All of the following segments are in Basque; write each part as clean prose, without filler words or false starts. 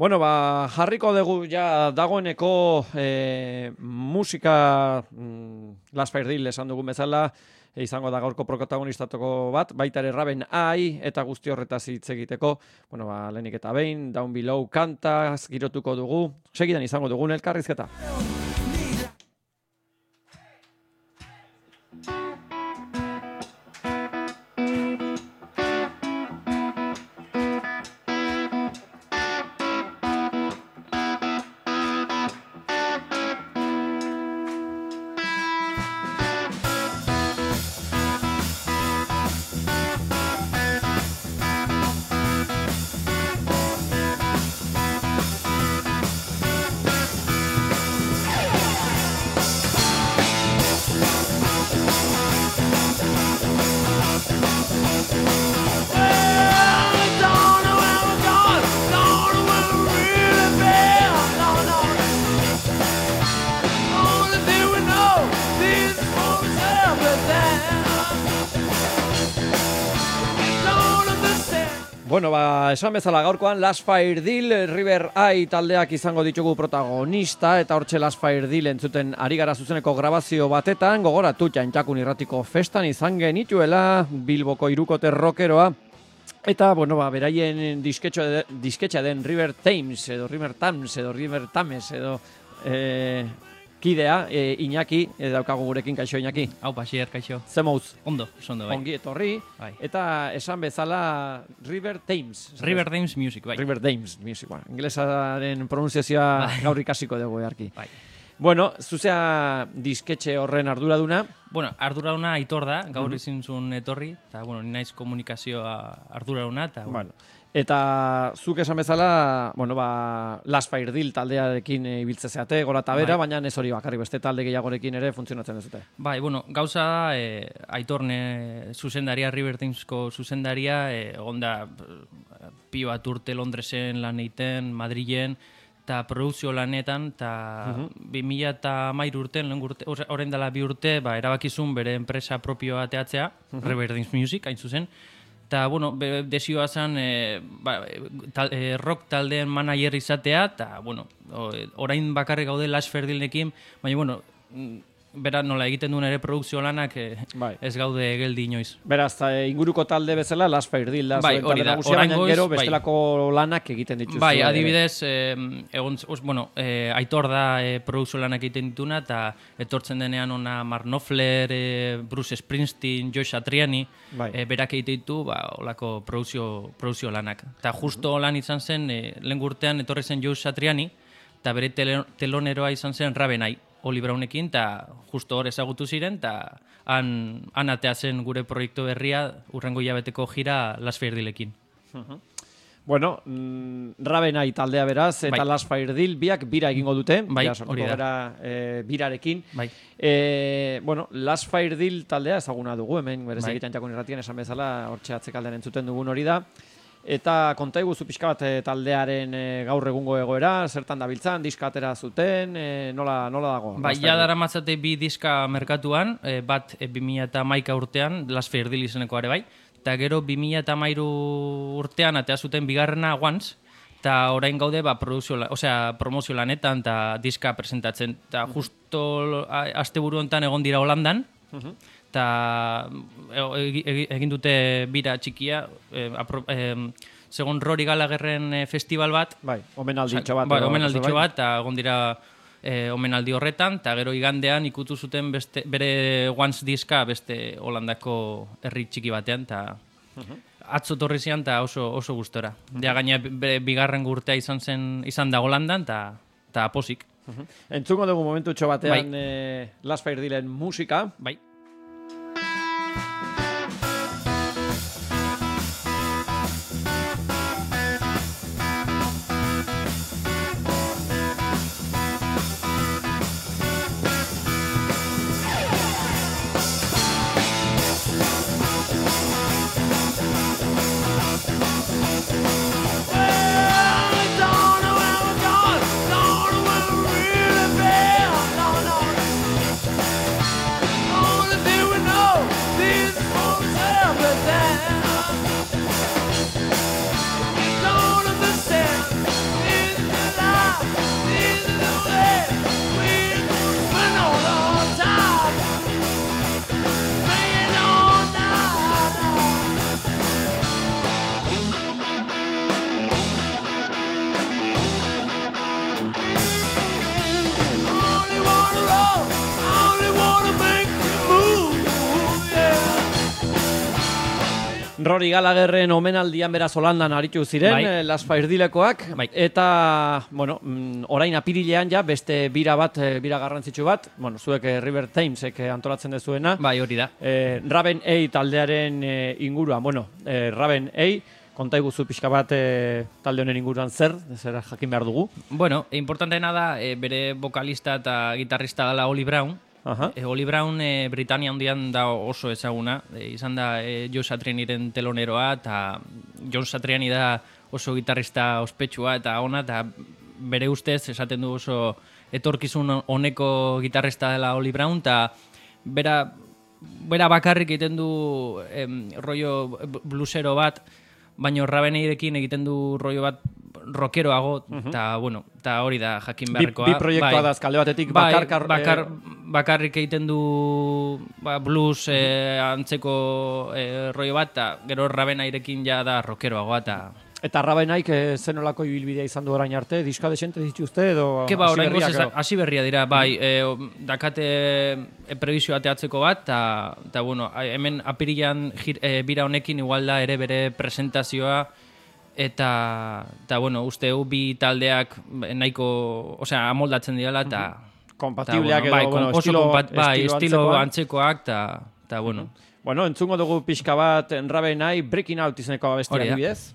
Bueno, jarriko dugu ja dagoeneko musika Last Fire Deal esan dugun bezala, izango da gaurko protagonistatuko bat, baita ere Raven Eye eta guzti horretaz hitz egiteko. Bueno, lehenik eta behin, Down Below kantaz girotuko dugu, segidan izango dugun elkarrizketa. Bueno, esan bezala gaurkoan Last Fire Deal, River Eye taldeak izango ditugu protagonista, eta hortxe Last Fire Deal entzuten ari gara zuzeneko grabazio batetan, gogoratu Txantxakun irratiko festan izan genituela, Bilboko hirukote rockeroa, eta, bueno, beraien disketxa den River Thames, edo River Thames, edo kidea, Iñaki, daukagu gurekin, kaixo Iñaki. Hau, Basier, kaixo. Zemouz? Ondo, bai. Ongi etorri, bai. Eta esan bezala River Thames. River Thames Music, bai. River Thames Music, inglesaren pronunziazioa gaur ikasiko dugu earki. Bai. Bueno, zuzea disketxe horren arduraduna? Bueno, arduraduna Aitor da, gaur ezin zuen etorri, eta, bueno, ni naiz komunikazioa arduraduna, eta... Bueno. Eta zuk esan bezala, bueno, Last Fire Deal taldearekin ibiltze zeate, gora eta bera, baina ez hori bakarri beste talde gehiagorekin ere funtzionatzen dezute. Bai, bueno, gauza Aitorne zuzendaria, River Thamesko zuzendaria, egonda pio bat urte Londresen lan egiten, Madrilen, eta produzio lanetan, eta 2013 urten, orain dela 2 urte, erabakizun bere enpresa propioa ateatzea, River Thames Music, hain zuzen. Eta, bueno, desioa zen rock taldeen manager izatea, eta, bueno, orain bakarrik gaude Last Fire Dealekin, baina, bueno, bera nola egiten duen ere produkzio lanak ez gaude geldi inoiz. Beraz, inguruko talde bezala Last Fire Deal da, hori da, baina gero bestelako lanak egiten dituzu. Bai, adibidez, Aitor da produkzio lanak egiten dituna, eta etortzen denean ona Mark Knopfler, Bruce Springsteen, Joe Satriani, berak egiten ditu, olako produkzio lanak. Eta justo lan izan zen, lehen urtean etorri zen Joe Satriani, eta bere teloneroa izan zen Raven Eye, Oli Brownekin, eta justo hor ezagutu ziren, eta han atea zen gure proiektu berria, urrengo hilabeteko gira Last Fire Dealekin. Bueno, Raven Eye taldea beraz, eta Last Fire Deal, biak bira egingo dute, hori da. Birarekin. Bueno, Last Fire Deal taldea ezaguna dugu, hemen berezik Txantxakun irratian esan bezala, hortxe atzekaldean entzuten dugun hori da. Eta konta iguzu pixka bat taldearen gaur egungo egoera, zertan dabiltzan, diska atera zuten, nola dago? Ja dara matzate 2 diska merkatuan, bat 2011 urtean, Last Fire Deal izeneko are bai, eta gero 2013 urtean atea zuten bigarrena Once, eta orain gaude promozio lanetan eta diska presentatzen. Eta justo asteburu honetan egon dira Holandan, eta egin dute bira txikia, segon Rory Gallagherren festival bat. Omenalditxo bat. Omenalditxo bat, eta egon dira omenaldi horretan, eta gero igandean ikutu zuten bere Once diska beste Holandako herri txiki batean, eta atzo torri zian, eta oso gustora. Gaina bigarren urtea izan da Holandan, eta posik. Entzungo dugu momentutxo batean Last Fire Dealen musika. Bai. Rory Gallagherren omenaldian beraz Holandan aritu ziren, Las Fairdilekoak, eta, bueno, orain apirilean ja, beste bira garrantzitsu bat, bueno, zuek River Thamesek antolatzen dezuena. Bai, hori da. Raven A taldearen inguruan, bueno, Raven A, konta iguzu pixka bat talde honen inguruan zer jakin behar dugu? Bueno, importanteena da, bere vokalista eta gitarrista dela Oli Brown. Oli Brown Britania handian da oso ezaguna, izan da Joe Satrianiren teloneroa, eta John Satriani da oso gitarrista ospetsua eta ona, eta bere ustez esaten du oso etorkizun honeko gitarrista dela Oli Brown, eta bera bakarrik egiten du rollo bluesero bat, baina Raveneirekin egiten du rollo bat rockeroago, eta bueno, eta hori da jakin beharrekoa. Bi proiektua da azkalde batetik bakarrik egiten du blues antzeko rollo bat, eta gero Raveneirekin ja da rockeroagoa, Eta Ravenaik zenolako ibilbidea izan du orain arte, diska desente dituzte edo hasi berria dira, bai, dakate prebizioa teatzeko bat, eta bueno, hemen apirilean bira honekin igual da ere bere presentazioa, eta bueno, uste bi taldeak nahiko, osea, amoldatzen direla, eta kompatibleak edo, estilo antzekoak, eta bueno. Bueno, entzungo dugu pixka bat Ravenai, Breaking Out izeneko abestia adibidez.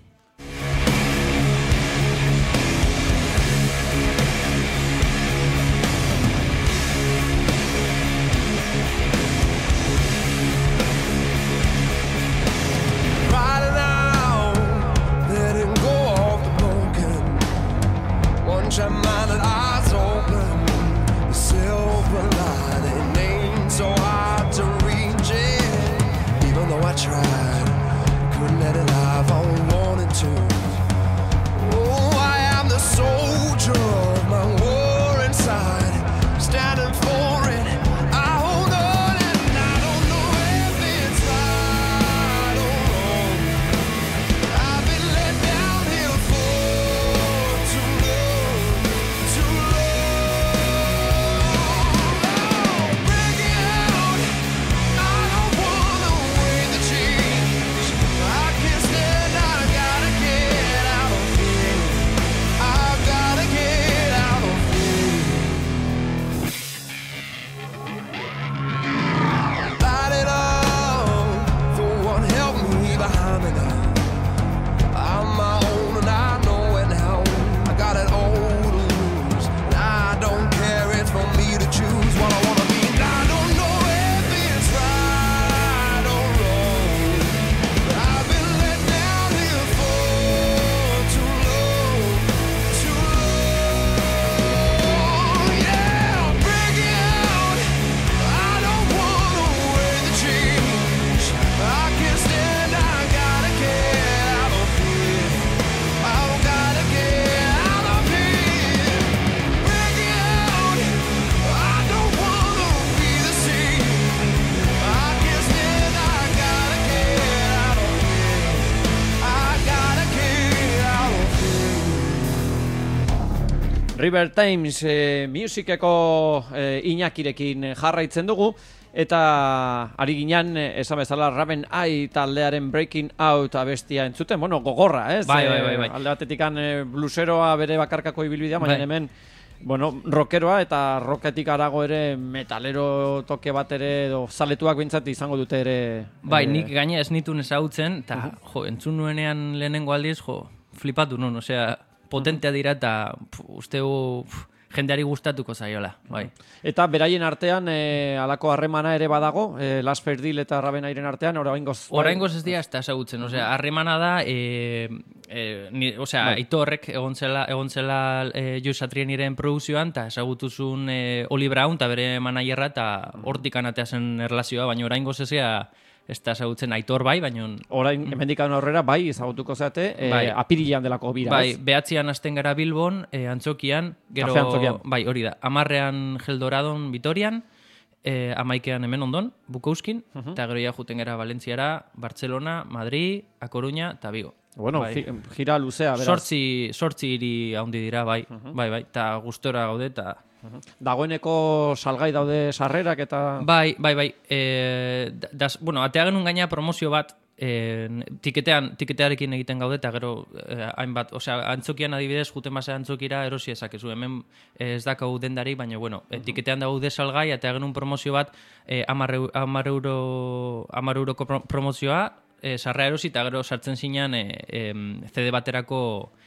River Thames Musiceko Iñakirekin jarraitzen dugu, eta ari ginen, esan bezala, Raven Eye taldearen Breaking Out abestia entzuten, bueno, gogorra, ez? Bai. Alde batetikan bluseroa bere bakarkako ibilbidea, baina hemen, bueno, rockeroa eta rocketik arago ere metalero toke bat ere, edo zaletuak bintzat izango dute ere. Bai, nik gaina ez nituen ezagutzen, eta entzun nuenean lehenengo aldiz, flipatu nun, osea, potentea dira eta usteu jendeari gustatuko zaiola, bai. Eta beraien artean halako harremana ere badago, Las Fairdiel eta Ravenairen artean, oraingoz ez dira ez da ezagutzen, osea, harremana da, osea, Aitorrek egon zela Joe Satrianiren produzioan, eta ezagutuzun Oli Brown eta bere managerra, eta hortik anatea zen erlazioa, baina oraingoz ez ez da ezagutzen Aitor bai, baina... Orain, hemendikan aurrera, bai, ezagutuko zate, apirilean delako bira, bai, behatzian hasten gara Bilbon, Antzokian, gero... Kafe Antzokian. Bai, hori da, 10ean Geldoradon, Vitorian, 11ean hemen ondon, Bukouskin, eta gero ja juten gara Valentziara, Barcelona, Madrid, A Coruña, eta Vigo. Bueno, gira luzea, beraz. Sortzi hiri handi dira, bai, eta gustora gaude, eta... Dagoeneko salgai daude sarrerak eta... Bai. Bueno, atea genuen gaina promozio bat, tiketearekin egiten gaude, eta gero hainbat, antzokian adibidez, juten base antzokira erosi ezakezu, hemen ez dakau dendari, baina, bueno, tiketean daude salgai, eta genuen promozio bat, 10 euroko promozioa, sarra erosi, eta gero sartzen zinean CD baterako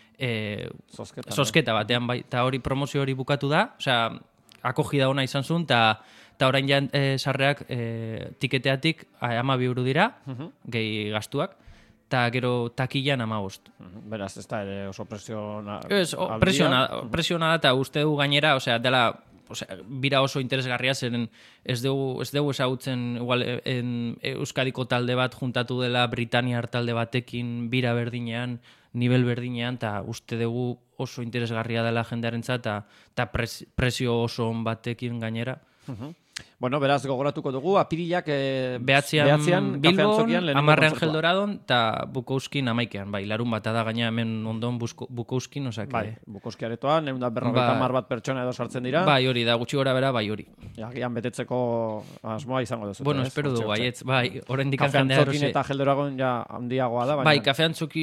zosketa batean, bai, eta hori promozio hori bukatu da, akogida ona izan zuen, eta orain ja sarreak tiketeatik 12 euro dira, gehi gastuak, eta gero takilan 15. Beraz, ez da ere oso presiona... Presiona da, eta uste du gainera, dela, bira oso interesgarria, zeren ez dugu ezagutzen igual, Euskadiko talde bat juntatu dela Britaniar talde batekin bira berdinean, nivel berdinean, eta uste dugu oso interesgarria dela jendearentzat, eta presio oso on batekin gainera. Bueno, beraz, gogoratuko dugu, apirilak behatzean Bilbon, 10 Angel Doradon, eta Bukouskin 11, bai, larun bat da gaina hemen ondon Bukouskin, Bai, Bukouski aretoan, 150 bat pertsona edo sartzen dira. Bai, hori, da gutxi gora bera, bai, hori. Agian betetzeko asmoa izango duzu. Bueno, espero du, bai, oraindik jendea erosi. Kafeantzokin eta Angel Doradon ja handiagoa da, baina... Bai, Kafeantzoki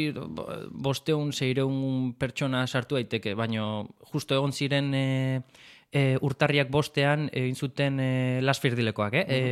500-600 pertsona sartu daiteke, baina justo egon ziren... urtarriak 5ean egin zuten Las Firdilekoak,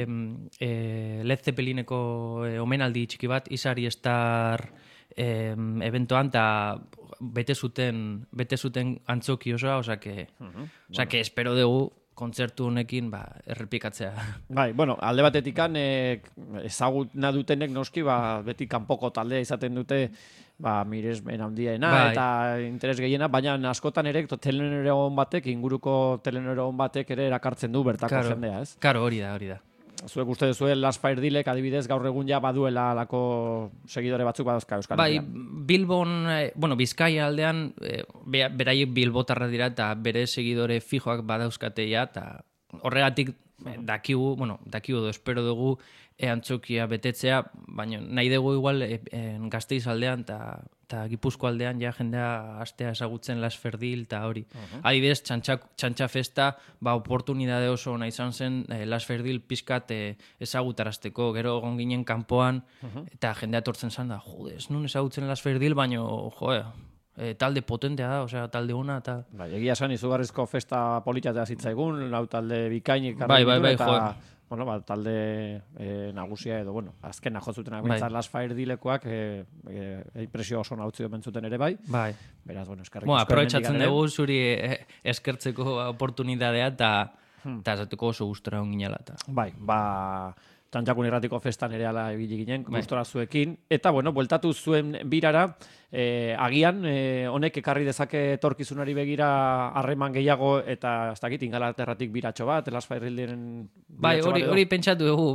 Led Zeppelineko omenaldi txiki bat, Isari Star eventoan, eta bete zuten antzoki osoa, que espero dugu kontzertu honekin errepikatzea. Bai, bueno, alde batetikan ezaguna dutenek noski, beti kanpoko taldea izaten dute miresmen handiena eta interes gehiena, baina askotan ere teleneron batek, inguruko teleneron batek ere erakartzen du bertako jendea, ez? Karo, hori da. Zuek uste duzue Las Firedilek adibidez gaur egun ja baduela alako segidore batzuk badazka Euskal Herrian. Bai, Bilbon, Bizkaia aldean, beraiek bilbotarra dira eta bere segidore fijoak badauzkateia, eta horregatik dakigu edo espero dugu antzokia betetzea, baina nahi dugu igual Gasteiz aldean eta Gipuzko aldean ja jendea astea ezagutzen Las Ferdil eta hori. Adibidez, txantxa festa, oportunidade oso ona izan zen Las Ferdil pizkat ezagutarazteko, gero egon ginen kanpoan eta jendea etortzen zan da, ez nun ezagutzen Las Ferdil, baina talde potentea da, talde ona eta... Bai, egia esan izugarrizko festa politatea zitzaigun, lau talde bikainik bai, eta... talde nagusia edo, azkena jotzutenak bintzat Las Firedilekoak presio oso nautzi domen zuten ere bai. Beraz, eskarrik asko. Aprobetxatzen dugu zuri eskertzeko oportunidadea eta esatuko oso gustora onginela. Bai, Txantxakun irratiko festan ere ala ibili ginen, gustora zuekin. Eta, bueltatu zuen birara, agian, honek ekarri dezake etorkizunari begira harreman gehiago eta ez dakit Ingalaterratik biratxo bat, Las Firedilen biratxo bat edo? Hori pentsatu dugu,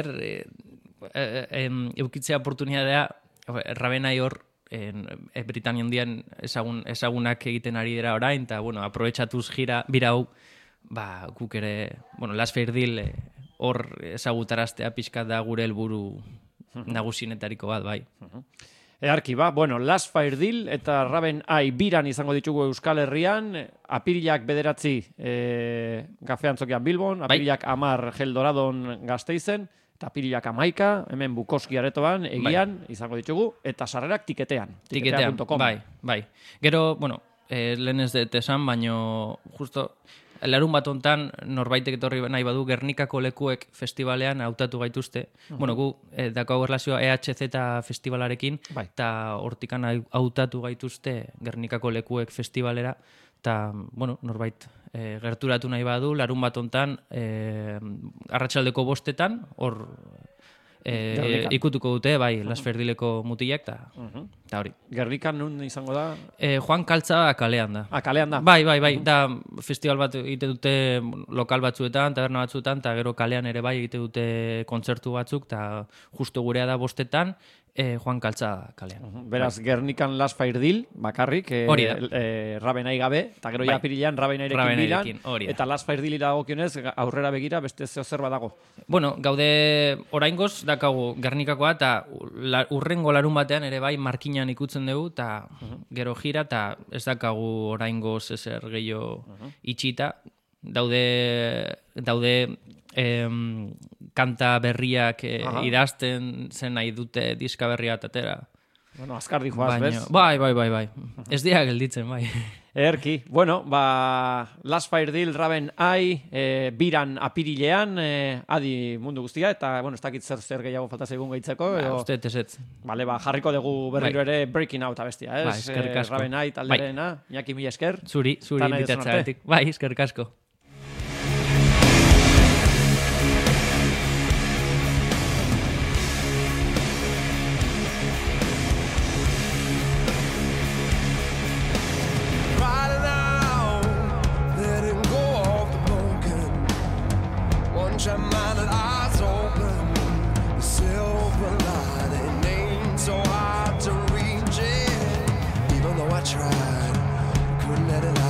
eukitzea oportunidadea, Rabenai hor, Britania handian ezagunak egiten ari dira orain, eta, aprobetxatuz bira hau, guk ere, Las Firedil, hor ezagutaraztea pixkat da gure helburu nagusinetariko bat, bai. Earki, Las Firedil eta Raben Ai biran izango ditugu Euskal Herrian, apirilak 9 Kafeantzokian Bilbon, apirilak 10 Gel Doradon Gasteizen, eta apirilak 11 hemen Bukouski aretoan, egian izango ditugu, eta sarrerak tiketean.com. Bai. Gero, lehen ez dut esan, baino justo... Larun bat hontan norbaitek etorri nahi badu Gernikako lekuek festivalean hautatu gaituzte. Gu dakau erlazioa EHZ festivalarekin, eta hortikan hautatu gaituzte Gernikako lekuek festivalera, eta norbait gerturatu nahi badu larun bat hontan arratsaldeko 5etan, hor ikutuko dute, Las Ferdileko mutilak, eta hori. Gernikan nun izango da? Juan Kaltza kalean da. Kalean da? Bai, da festival bat egite dute lokal batzuetan, taberna batzuetan, eta gero kalean ere egite dute kontzertu batzuk, eta justo gurea da 5etan, Juan Kaltza kalean. Beraz, Gernikan Las Firedil, bakarrik, Rabenai gabe, eta gero apirilean Rabenairekin bilan, eta Las Firedil dagokionez aurrera begira beste zer badago. Gaude oraingoz dakagu Gernikakoa, eta urrengo larun batean ere markinan ikutzen dugu, eta gero jira, eta ez dakagu oraingoz ezer gehiago itxita. Daude kanta berriak idazten zen nahi dute diska berria atera. Bueno, azkar dijoaz, bez? Bai. Ez dira gelditzen, bai. Erki. Bueno, Last Fire Deal, Raven Eye, biran apirilean, adi mundu guztia, eta, bueno, ez dakit zer gehiago falta zaigun gehitzeko. Uste, tesetz. Bale, jarriko dugu berriro ere Breaking Out abestia, ez? Eskerrik asko. Raven Eye talderena, Iñaki mila esker. Zuri inbitatzeagatik. Bai, eskerrik asko. Your mind and eyes open. The silver lining ain't so hard to reach it. Even though I tried, couldn't let it out.